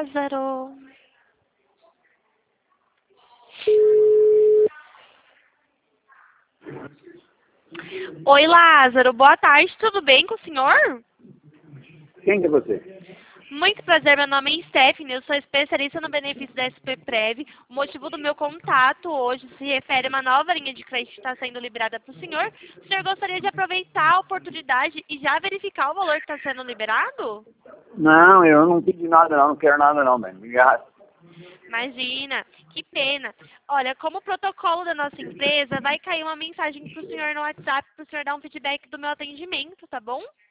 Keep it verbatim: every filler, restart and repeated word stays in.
Lázaro. Oi, Lázaro. Boa tarde. Tudo bem com o senhor? Quem que é você? Muito prazer, meu nome é Stephanie, eu sou especialista no benefício da S P Prev. O motivo do meu contato hoje se refere a uma nova linha de crédito que está sendo liberada para o senhor. O senhor gostaria de aproveitar a oportunidade e já verificar o valor que está sendo liberado? Não, eu não pedi nada não, não quero nada não, velho. Obrigado. Imagina, que pena. Olha, como protocolo da nossa empresa, vai cair uma mensagem para o senhor no WhatsApp para o senhor dar um feedback do meu atendimento, tá bom?